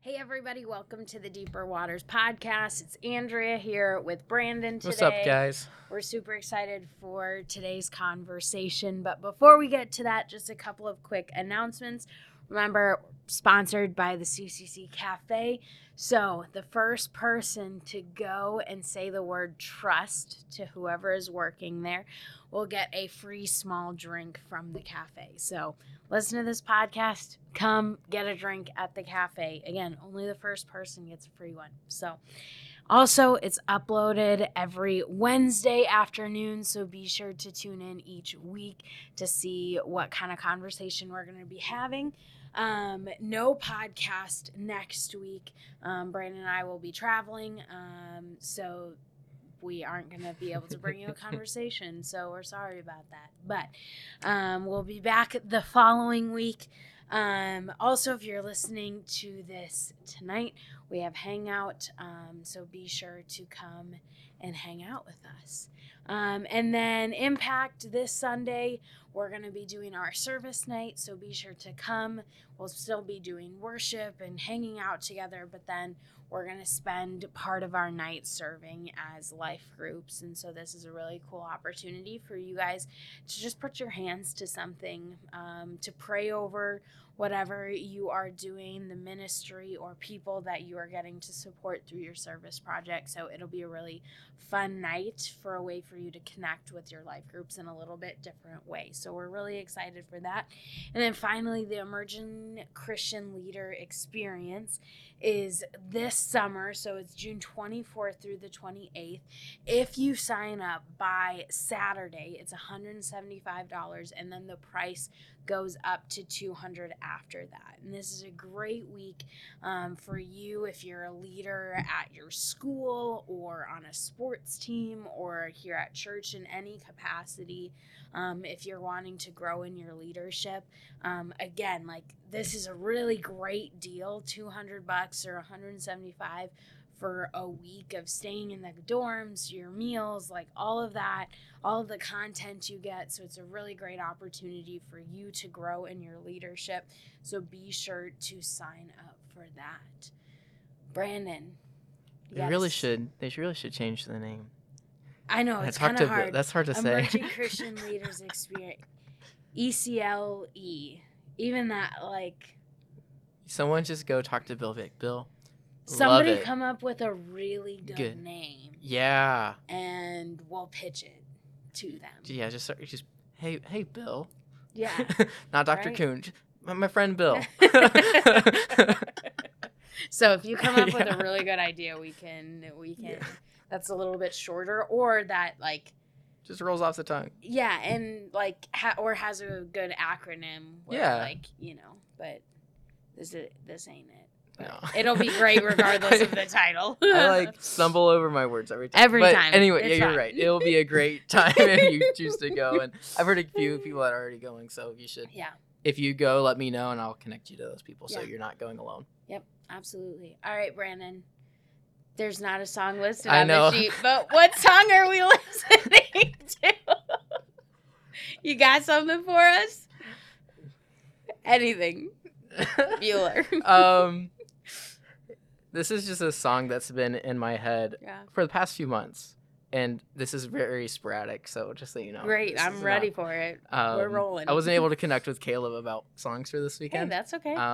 Hey everybody, welcome to the Deeper Waters podcast. It's Andrea here with Brandon today. What's up, guys? We're super excited for today's conversation, but before we get to that, just a couple of quick announcements. Remember, sponsored by the CCC Cafe. So the first person to go and say the word trust to whoever is working there will get a free small drink from the cafe. So listen to this podcast, come get a drink at the cafe. Again, only the first person gets a free one. So also, it's uploaded every Wednesday afternoon, so be sure to tune in each week to see what kind of conversation we're going to be having. No podcast next week. Brandon and I will be traveling, so we aren't going to be able to bring you a conversation, so we're sorry about that. But we'll be back the following week. Also, if you're listening to this tonight, we have Hangout, so be sure to come and hang out with us. And then Impact this Sunday, we're going to be doing our service night, so be sure to come. We'll still be doing worship and hanging out together, but then we're going to spend part of our night serving as life groups. And so this is a really cool opportunity for you guys to just put your hands to something, to pray over whatever you are doing, the ministry or people that you are getting to support through your service project. So it'll be a really fun night for a way for you to connect with your life groups in a little bit different way. So we're really excited for that. And then finally, the Emerging Christian Leader Experience is this summer. So it's June 24th through the 28th. If you sign up by Saturday, it's $175, and then the price goes up to $200 after that. And this is a great week for you if you're a leader at your school or on a sports team or here at church in any capacity. If you're wanting to grow in your leadership, again, like this is a really great deal, $200 or $175 for a week of staying in the dorms, your meals, like all of that, all of the content you get. So it's a really great opportunity for you to grow in your leadership. So be sure to sign up for that. Brandon. They really should change the name. I know, it's kind of hard. That's hard to say. Emerging Christian Leaders Experience. ECLE. Even that, like... Someone just go talk to Bill Vick. Bill, somebody come up with a really good name. Yeah. And we'll pitch it to them. Yeah, just hey, Bill. Yeah. Not Dr. Right? Kuhn. My friend Bill. So if you come up with a really good idea, we can. Yeah. That's a little bit shorter, or that like just rolls off the tongue. Yeah, and like or has a good acronym. Where, yeah. Like but this ain't it. But no. It'll be great regardless of the title. I stumble over my words every time. Every time. Anyway, yeah, you're right. It'll be a great time if you choose to go. And I've heard a few people that are already going, so you should. Yeah. If you go, let me know, and I'll connect you to those people so you're not going alone. Yep, absolutely. All right, Brandon. There's not a song listed on the sheet, but what song are we listening to? You got something for us? Anything. Bueller. This is just a song that's been in my head for the past few months, and this is very sporadic, so just so you know. Great, I'm ready for it. We're rolling. I wasn't able to connect with Caleb about songs for this weekend. Hey, that's okay.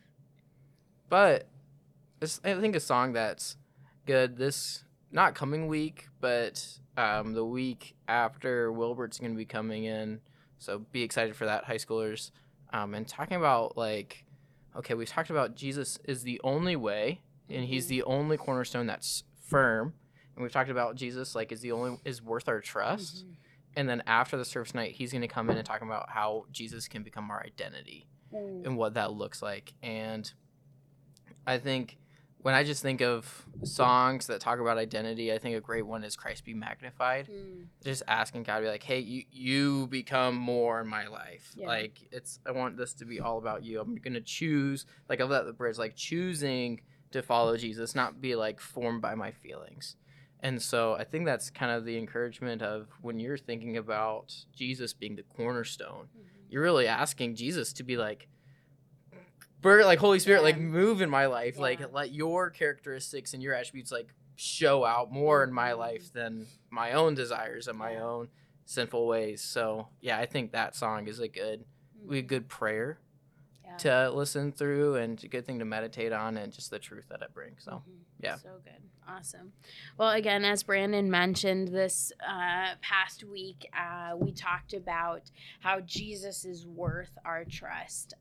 But I think a song that's good this, not coming week, but the week after, Wilbert's going to be coming in, so be excited for that, high schoolers. And talking about, like, okay, we've talked about Jesus is the only way, and he's the only cornerstone that's firm. And we've talked about Jesus, like, is worth our trust. Mm-hmm. And then after the service night, he's going to come in and talk about how Jesus can become our identity and what that looks like. And I think when I just think of songs that talk about identity, I think a great one is Christ Be Magnified. Just asking God to be like, hey, you become more in my life. Yeah. Like, I want this to be all about you. I'm going to choose, like, I love that bridge, like, choosing to follow Jesus, not be, like, formed by my feelings. And so I think that's kind of the encouragement of when you're thinking about Jesus being the cornerstone, you're really asking Jesus to be like, like Holy Spirit, Yeah. like move in my life, Yeah. like let your characteristics and your attributes like show out more in my Mhm. life than my own desires and my Yeah. own sinful ways. So yeah, I think that song is a good prayer Yeah. to listen through and a good thing to meditate on and just the truth that it brings. So yeah. So good. Awesome. Well, again, as Brandon mentioned this past week, we talked about how Jesus is worth our trust.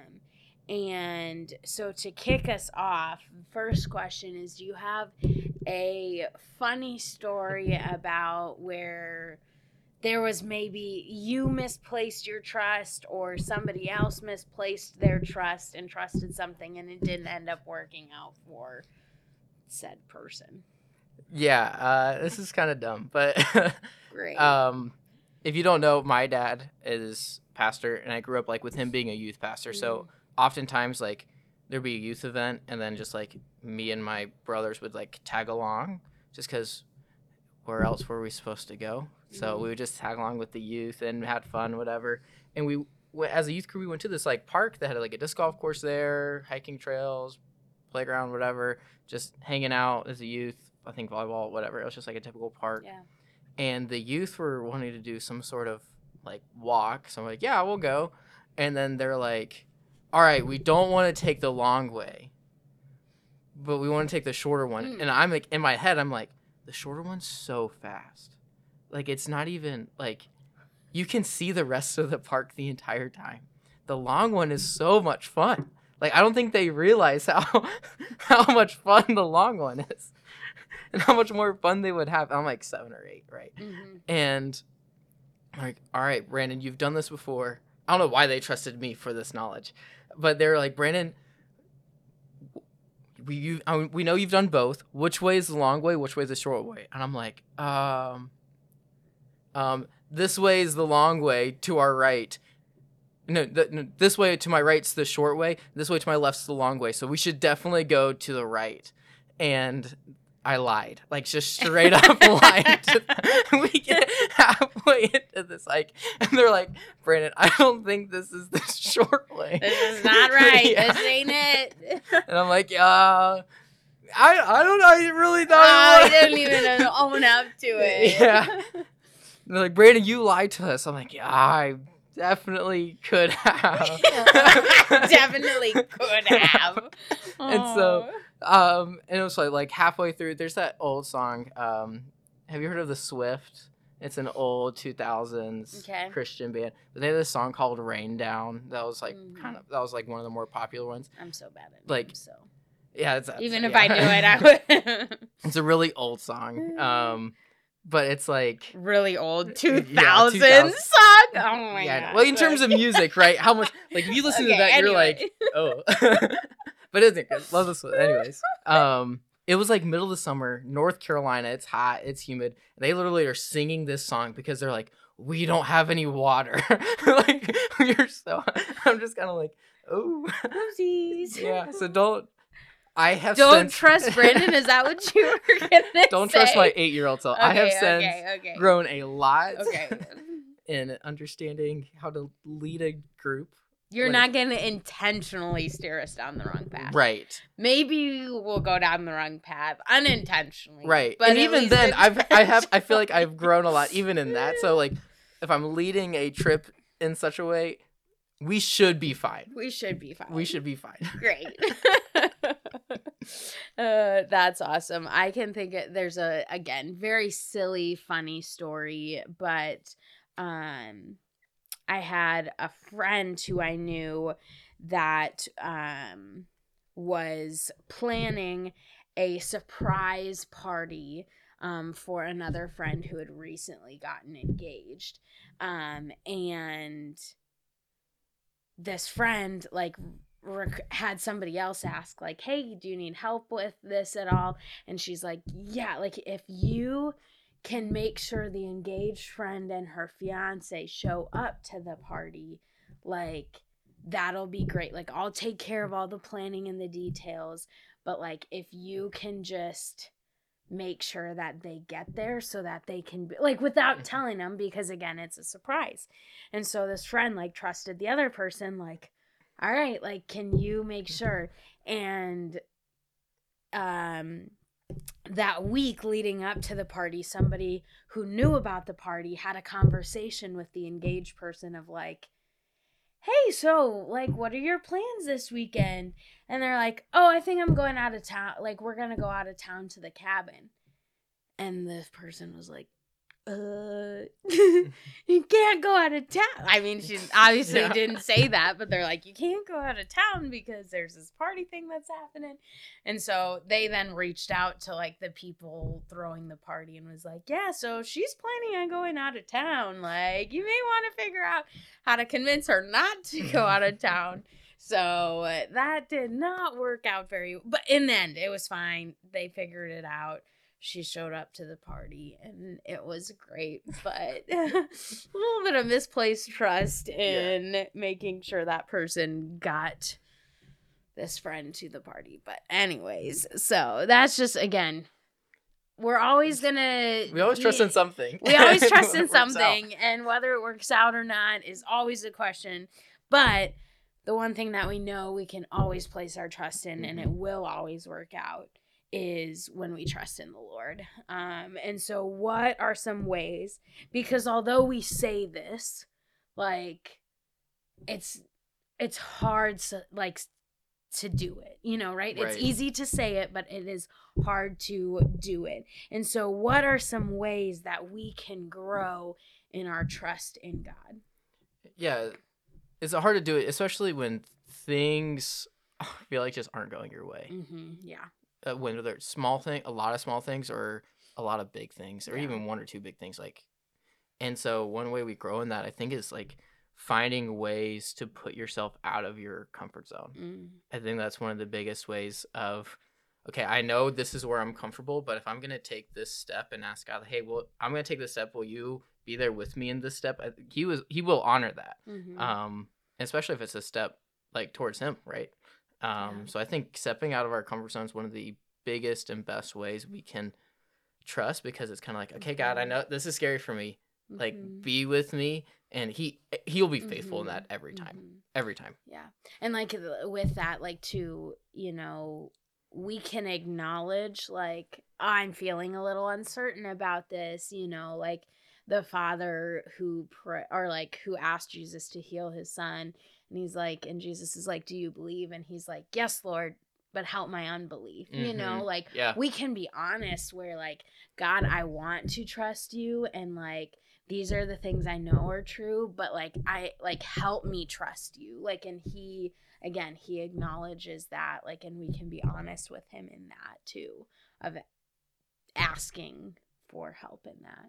And so to kick us off, first question is, do you have a funny story about where there was maybe you misplaced your trust or somebody else misplaced their trust and trusted something and it didn't end up working out for said person? Yeah, this is kind of dumb, but Great. if you don't know, my dad is pastor, and I grew up like with him being a youth pastor. So oftentimes, like there'd be a youth event, and then just like me and my brothers would like tag along, just because where else were we supposed to go? So we would just tag along with the youth and had fun, whatever. And we, as a youth crew, we went to this like park that had like a disc golf course there, hiking trails, playground, whatever, just hanging out as a youth. I think volleyball, whatever. It was just like a typical park. Yeah. And the youth were wanting to do some sort of like walk. So I'm like, yeah, we'll go. And then they're like, all right, we don't want to take the long way, but we want to take the shorter one. And I'm like, in my head, I'm like, the shorter one's so fast. Like, it's not even like you can see the rest of the park the entire time. The long one is so much fun. Like, I don't think they realize how much fun the long one is and how much more fun they would have. I'm like 7 or 8, right? And I'm like, all right, Brandon, you've done this before. I don't know why they trusted me for this knowledge, but they're like, Brandon, we know you've done both. Which way is the long way? Which way is the short way? And I'm like, this way is the long way, to our right. No, this way to my right's the short way. This way to my left's the long way. So we should definitely go to the right. And I lied, like just straight up lied. We get halfway into this hike, and they're like, "Brandon, I don't think this is the short way. This is not right. Yeah. This ain't it." And I'm like, I don't know. I really thought I didn't even own up to it. Yeah. And they're like, Brandon, you lied to us. I'm like, yeah, I definitely could have. Definitely could have. And so, and it was like halfway through, there's that old song. Have you heard of The Swift? It's an old 2000s Christian band. But they had this song called Rain Down. That was like that was like one of the more popular ones. I'm so bad at like names, so. Yeah, even if I knew it, I would. It's a really old song. But it's like really old 2000s song. Oh my god. Well, in terms of music, right? How much like if you listen to that, you're like, oh. But isn't it good? Love this one. Anyways, it was like middle of the summer, North Carolina. It's hot, it's humid. They literally are singing this song because they're like, we don't have any water. Like we're so. I'm just kind of like, oh. Oopsies. Yeah. So don't trust Brandon. Is that what you were gonna Don't say? trust my 8-year-old self. I have since grown a lot Okay. in understanding how to lead a group. You're not going to intentionally steer us down the wrong path. Right. Maybe we'll go down the wrong path unintentionally. Right. But and even then, I feel like I've grown a lot even in that. So like if I'm leading a trip in such a way, we should be fine. We should be fine. We should be fine. Great. That's awesome. I can think there's a, again, very silly, funny story, but I had a friend who I knew that was planning a surprise party for another friend who had recently gotten engaged. And this friend, like, had somebody else ask, like, hey, do you need help with this at all? And she's like, yeah, like, if you can make sure the engaged friend and her fiance show up to the party, like, that'll be great. Like, I'll take care of all the planning and the details, but like, if you can just make sure that they get there so that they can be, like, without telling them, because again, it's a surprise. And so this friend, like, trusted the other person, like, all right, like, can you make sure? And that week leading up to the party, somebody who knew about the party had a conversation with the engaged person of like, hey, so like, what are your plans this weekend? And they're like, oh, I think I'm going out of town. Like, we're going to go out of town to the cabin. And the person was like, you can't go out of town. I mean, she obviously didn't say that, but they're like, you can't go out of town because there's this party thing that's happening. And so they then reached out to like the people throwing the party and was like, yeah, so she's planning on going out of town. Like, you may want to figure out how to convince her not to go out of town. So that did not work out but in the end, it was fine. They figured it out. She showed up to the party and it was great, but a little bit of misplaced trust in making sure that person got this friend to the party. But anyways, so that's just, again, we always trust in something. We always trust in something, and whether it works out or not is always a question. But the one thing that we know we can always place our trust in, and it will always work out, is when we trust in the Lord. And so what are some ways, because although we say this, like, it's hard to do it, right? It's easy to say it, but it is hard to do it. And so what are some ways that we can grow in our trust in God? Yeah, it's hard to do it, especially when things I feel like just aren't going your way. Yeah. When there's a lot of small things, or a lot of big things, or even one or two big things, like. And so one way we grow in that, I think, is like finding ways to put yourself out of your comfort zone. I think that's one of the biggest ways of, okay, I know this is where I'm comfortable, but if I'm gonna take this step and ask God, hey, well, I'm gonna take this step, will you be there with me in this step? He will honor that. Especially if it's a step like towards Him, right? So I think stepping out of our comfort zone is one of the biggest and best ways we can trust, because it's kind of like, okay, God, I know this is scary for me. Like, be with me, and he'll be faithful in that every time. Yeah. And like with that, like, too, we can acknowledge, like, I'm feeling a little uncertain about this, like the father who asked Jesus to heal his son. And he's like, and Jesus is like, do you believe? And he's like, yes, Lord, but help my unbelief. We can be honest where, like, God, I want to trust you. And like, these are the things I know are true, but like, help me trust you. Like, and he acknowledges that, like, and we can be honest with him in that too, of asking for help in that.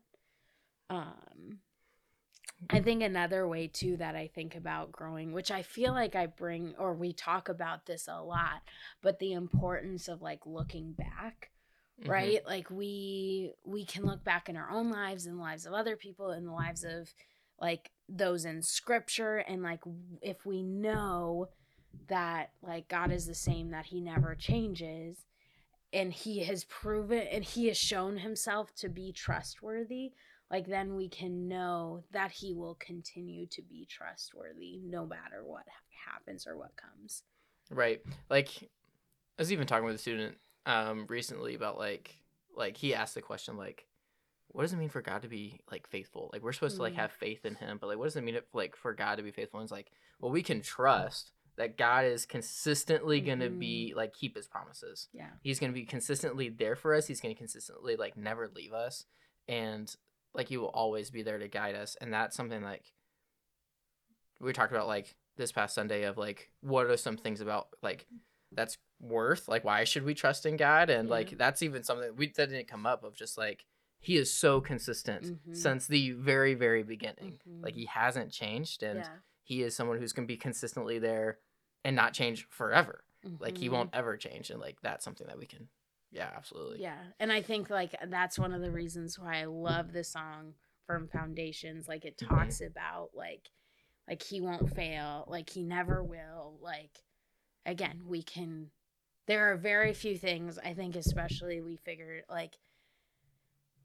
I think another way too that I think about growing, which I feel like we talk about this a lot, but the importance of like looking back, right? Like we can look back in our own lives and the lives of other people and the lives of like those in scripture. And like, if we know that like God is the same, that he never changes, and he has proven and he has shown himself to be trustworthy, like, then we can know that he will continue to be trustworthy no matter what happens or what comes. Right. Like, I was even talking with a student recently about like he asked the question, like, what does it mean for God to be like faithful? Like, we're supposed to like have faith in him, but like, what does it mean for God to be faithful? And it's like, well, we can trust that God is consistently going to be like keep his promises. Yeah. He's going to be consistently there for us. He's going to consistently like never leave us. And like, he will always be there to guide us. And that's something like we talked about like this past Sunday of like, what are some things about like that's worth, like, why should we trust in God? And like, that's even something that didn't come up, of just like, he is so consistent since the very, very beginning. Like, he hasn't changed, and he is someone who's going to be consistently there and not change forever. Like, he won't ever change. And like, that's something that we can, yeah, absolutely. Yeah. And I think like that's one of the reasons why I love the song Firm Foundations. Like, it talks about like he won't fail, like he never will. Like, again, there are very few things, I think, especially we figured like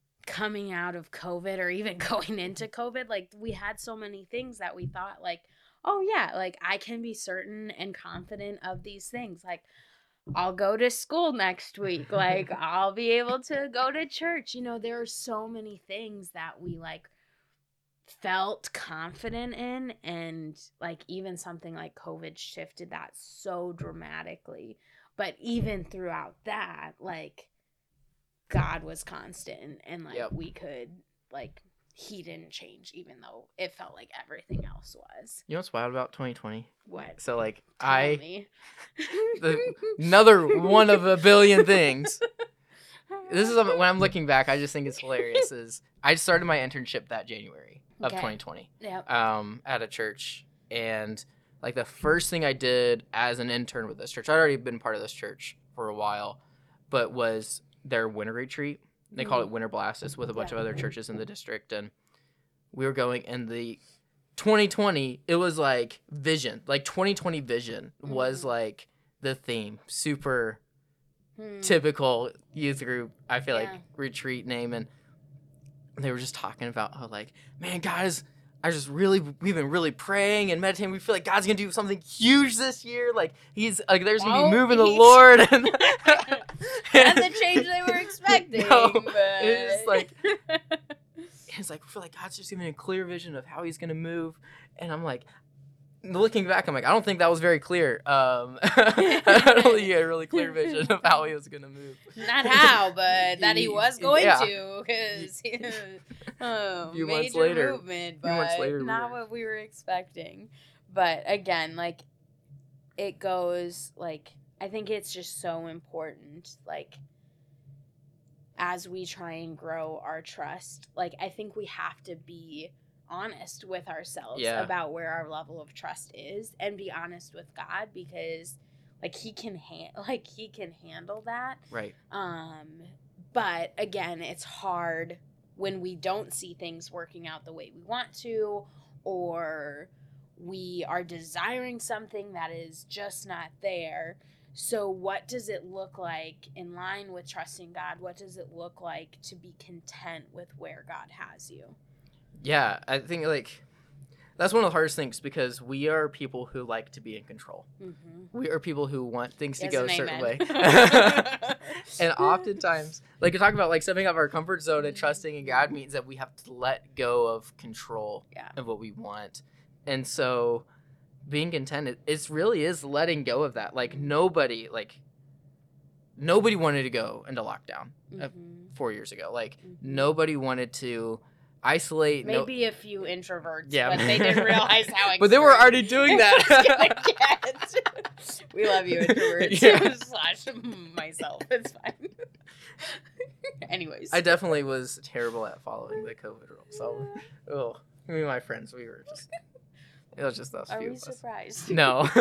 coming out of COVID or even going into COVID, like we had so many things that we thought like, oh yeah, like I can be certain and confident of these things. Like I'll go to school next week. Like I'll be able to go to church. There are so many things that we like felt confident in, and like even something like COVID shifted that so dramatically. But even throughout that, like God was constant, and like Yep. we could like he didn't change even though it felt like everything else was. You know what's wild about 2020? What? So like Tell me. another one of a billion things. This is when I'm looking back, I just think it's hilarious. Is I started my internship that January of Okay. 2020. Yep. At a church, and like the first thing I did as an intern with this church, I'd already been part of this church for a while, but was their winter retreat. They call it Winter Blast. It's with a bunch of other churches in the district, and we were going in the 2020. It was like vision, like 2020 vision was like the theme. Super typical youth group, I feel like, retreat name. And they were just talking about how like, man, guys, we've been really praying and meditating. We feel like God's gonna do something huge this year. Like he's like, there's gonna be moving the Lord. And not the change they were expecting. No, but it's like, we feel like God's just giving a clear vision of how he's gonna move. And I'm like, looking back, I'm like, I don't think that was very clear. I don't think he had a really clear vision of how he was gonna move. Not how, but that he was going to, because few months major later, movement, few months but later, not what we were expecting. But again, like it goes like I think it's just so important, like as we try and grow our trust, like I think we have to be honest with ourselves about where our level of trust is, and be honest with God, because like he can handle that, right? But again, it's hard when we don't see things working out the way we want to, or we are desiring something that is just not there. So what does it look like in line with trusting God? What does it look like to be content with where God has you? Yeah, I think like that's one of the hardest things, because we are people who like to be in control. We are people who want things to go a certain way. And oftentimes, like you talk about, like stepping out of our comfort zone and trusting in God means that we have to let go of control of what we want. And so being content, it really is letting go of that. Like nobody wanted to go into lockdown 4 years ago. Like nobody wanted to isolate. Maybe a few introverts, but they didn't realize how but they were already doing that. We love you, introverts. Slash myself. It's fine. Anyways. I definitely was terrible at following the COVID rules. So, me and my friends, it was just us. Are few we of us. surprised? No.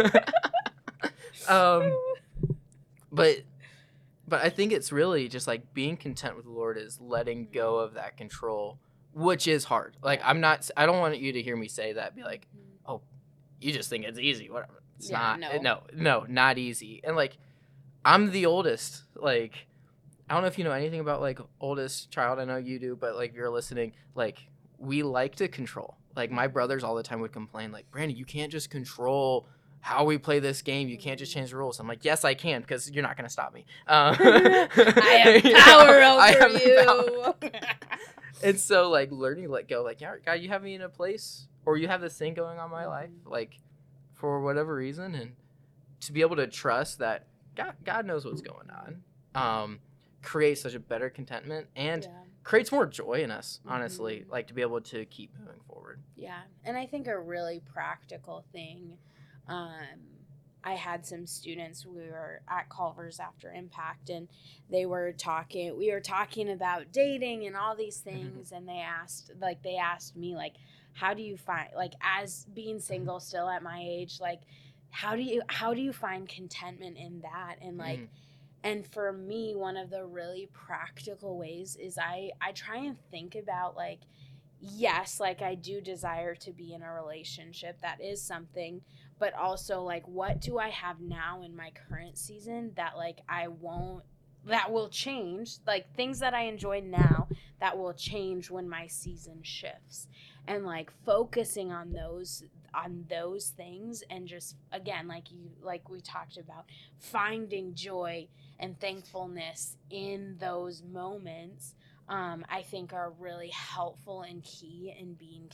But I think it's really just like being content with the Lord is letting go of that control, which is hard. Like I don't want you to hear me say that, be like, oh, you just think it's easy. Whatever. It's not. No, not easy. And like, I'm the oldest. Like, I don't know if you know anything about like oldest child. I know you do, but like, if you're listening, like we like to control. Like my brothers all the time would complain, like, Brandon, you can't just control how we play this game. You can't just change the rules. I'm like, yes, I can, because you're not going to stop me. I have power over you. And so like learning to let go, like, yeah, God, you have me in a place, or you have this thing going on in my life, like for whatever reason, and to be able to trust that God knows what's going on, creates such a better contentment and creates more joy in us, honestly, like to be able to keep moving forward. Yeah. And I think a really practical thing, I had some students, we were at Culver's after Impact, and we were talking about dating and all these things, and they asked me, like, how do you find, like, as being single still at my age, like, how do you find contentment in that? And like, and for me, one of the really practical ways is I try and think about, like, yes, like I do desire to be in a relationship. That is something. But also, like, what do I have now in my current season that, like, I won't that will change, like things that I enjoy now that will change when my season shifts, and like focusing on those things, and just again, like we talked about, finding joy and thankfulness in those moments, I think are really helpful and key in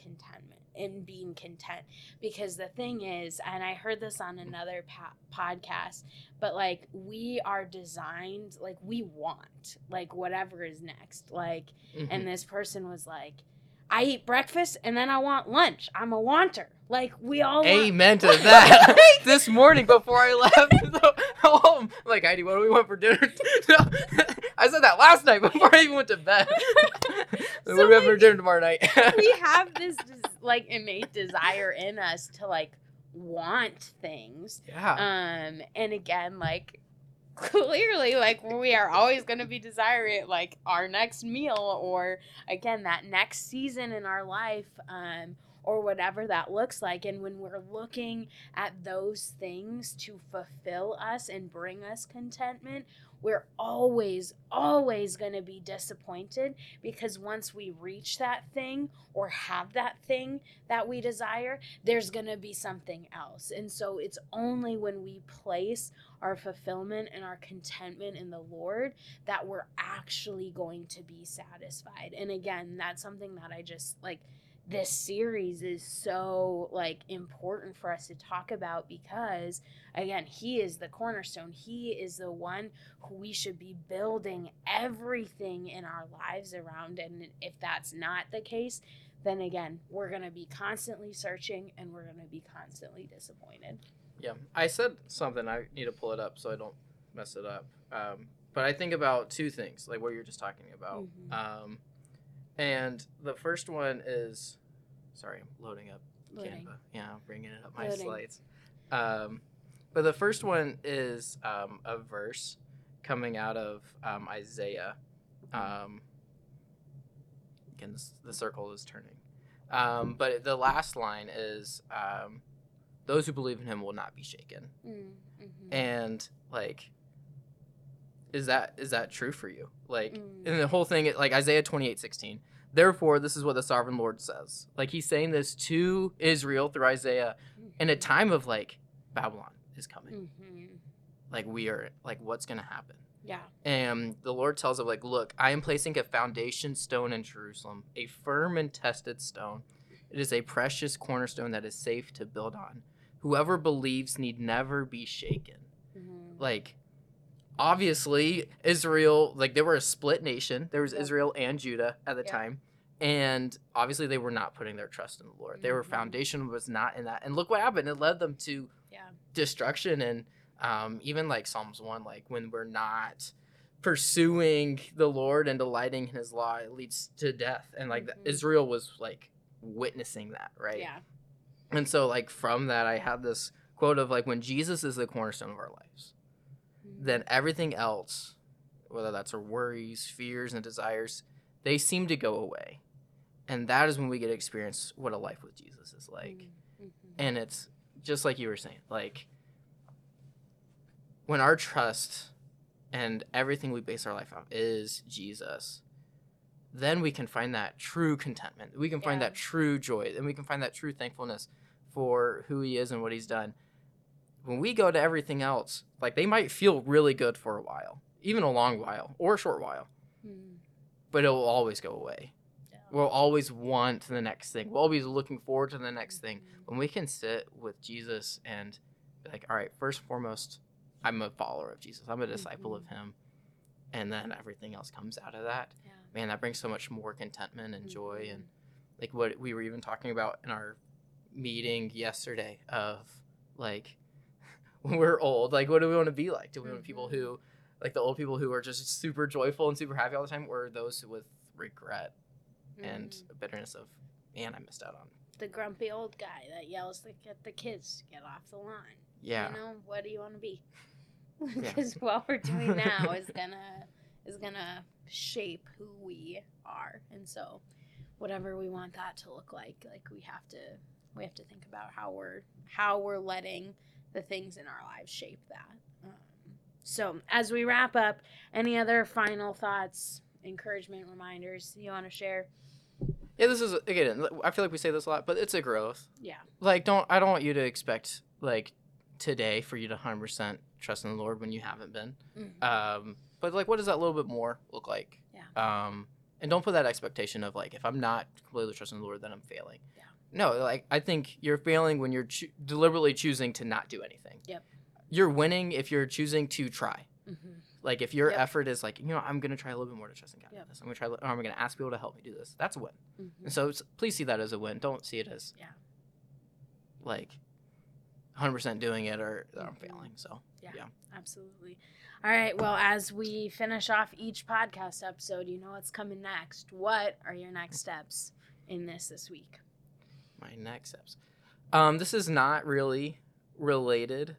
being content. Because the thing is, and I heard this on another podcast, but like we are designed, like we want like whatever is next, like, and this person was like, I eat breakfast and then I want lunch. I'm a wanter. Like we all Amen to that. This morning before I left home, I'm like, Heidi, what do we want for dinner? No, I said that last night before I even went to bed. So what do we have for dinner tomorrow night? We have this like innate desire in us to like want things. Yeah. And again, like clearly, like we are always going to be desiring like our next meal, or again that next season in our life, or whatever that looks like. And when we're looking at those things to fulfill us and bring us contentment, we're always going to be disappointed, because once we reach that thing or have that thing that we desire, there's going to be something else. And so it's only when we place our fulfillment and our contentment in the Lord that we're actually going to be satisfied. And again, that's something that I just like, this series is so like important for us to talk about, because again, he is the cornerstone. He is the one who we should be building everything in our lives around. And if that's not the case, then again, we're going to be constantly searching and we're going to be constantly disappointed. Yeah, I said something. I need to pull it up so I don't mess it up. But I think about two things, like what you're just talking about. Mm-hmm. And the first one is, sorry, I'm loading up Loading. Canva. Yeah, I'm bringing it up my slides. But the first one is a verse coming out of Isaiah. Again, the circle is turning. But the last line is, those who believe in him will not be shaken. Mm-hmm. And like, is that true for you? Like, and the whole thing, like Isaiah 28:16. Therefore, this is what the sovereign Lord says. Like, he's saying this to Israel through Isaiah in a time of like Babylon is coming. Mm-hmm. Like, we are like, what's gonna happen? Yeah. And the Lord tells him, like, look, I am placing a foundation stone in Jerusalem, a firm and tested stone. It is a precious cornerstone that is safe to build on. Whoever believes need never be shaken. Mm-hmm. Like, obviously, Israel, like, they were a split nation. There was Israel and Judah at the time. And obviously, they were not putting their trust in the Lord. Their foundation was not in that. And look what happened. It led them to destruction. And even like Psalms 1, like, when we're not pursuing the Lord and delighting in his law, it leads to death. And like Israel was like witnessing that, right? Yeah. And so like from that, I had this quote of like, when Jesus is the cornerstone of our lives, then everything else, whether that's our worries, fears, and desires, they seem to go away. And that is when we get to experience what a life with Jesus is like. Mm-hmm. And it's just like you were saying, like, when our trust and everything we base our life on is Jesus, then we can find that true contentment. We can find that true joy, and we can find that true thankfulness for who he is and what he's done. When we go to everything else, like, they might feel really good for a while, even a long while or a short while, but it will always go away. Yeah. We'll always want the next thing. We'll always be looking forward to the next thing. When we can sit with Jesus and be like, all right, first and foremost, I'm a follower of Jesus. I'm a disciple of him. And then everything else comes out of that. Yeah. Man, that brings so much more contentment and joy. And like what we were even talking about in our meeting yesterday of like, when we're old, like, what do we want to be like? Do we want people who, like the old people who are just super joyful and super happy all the time, or those with regret and a bitterness of, man, I missed out on. The grumpy old guy that yells at the kids to get off the line. Yeah. You know, what do you want to be? Because what we're doing now is gonna shape who we are. And so whatever we want that to look like we have to think about how we're letting the things in our lives shape that. So as we wrap up, any other final thoughts, encouragement, reminders you want to share? Yeah, this is, again, I feel like we say this a lot, but it's a growth. Yeah. Like, I don't want you to expect, like, today for you to 100% trust in the Lord when you haven't been. But, like, what does that little bit more look like? Yeah. And don't put that expectation of, like, if I'm not completely trusting the Lord, then I'm failing. Yeah. No, like, I think you're failing when you're deliberately choosing to not do anything. Yep. You're winning if you're choosing to try. Mm-hmm. Like, if your effort is like, I'm going to try a little bit more to trust in God. Yep. This. I'm going to try, or I'm going to ask people to help me do this. That's a win. Mm-hmm. And so please see that as a win. Don't see it as, like, 100% doing it or I'm failing. So, yeah. Absolutely. All right. Well, as we finish off each podcast episode, you know what's coming next. What are your next steps in this week? My next steps. This is not really related.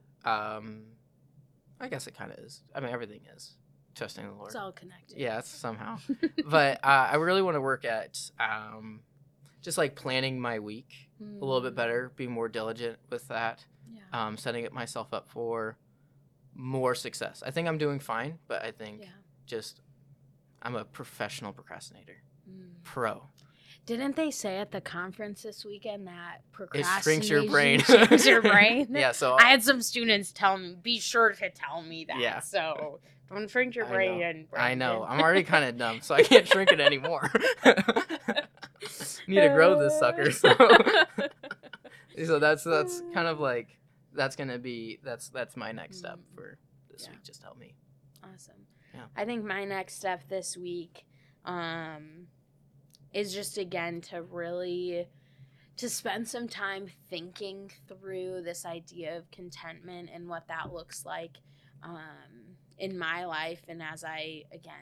I guess it kind of is. I mean, everything is trusting the Lord. It's all connected. Yeah, somehow. But I really want to work at just like planning my week a little bit better, being more diligent with that, setting myself up for more success. I think I'm doing fine, but I think just I'm a professional procrastinator. Pro. Didn't they say at the conference this weekend that procrastination shrinks your brain? Shrinks your brain? Yeah, so I had some students tell me, be sure to tell me that. Yeah. So don't shrink your brain. I know. I'm already kind of dumb, so I can't shrink it anymore. Need to grow this sucker. So that's kind of like that's my next step for this week. Just help me. Awesome. Yeah. I think my next step this week is just, again, to spend some time thinking through this idea of contentment and what that looks like in my life. And as I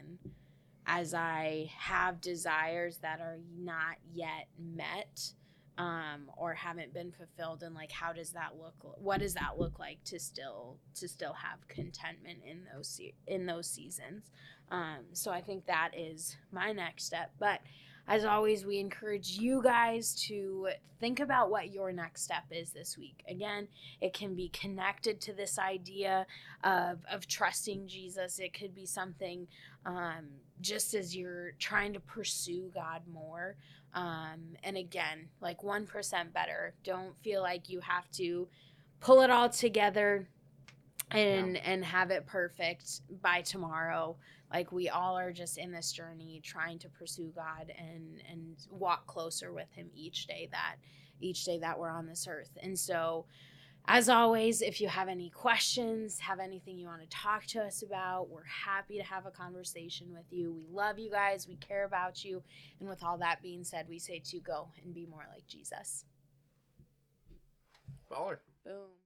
have desires that are not yet met or haven't been fulfilled, and like, what does that look like to still have contentment in those seasons? So I think that is my next step. But as always, we encourage you guys to think about what your next step is this week. Again, it can be connected to this idea of trusting Jesus. It could be something just as you're trying to pursue God more. And again, like 1% better. Don't feel like you have to pull it all together and have it perfect by tomorrow. Like, we all are just in this journey trying to pursue God and walk closer with him each day that we're on this earth. And so, as always, if you have any questions, have anything you want to talk to us about, we're happy to have a conversation with you. We love you guys. We care about you. And with all that being said, we say to go and be more like Jesus. Baller. Boom.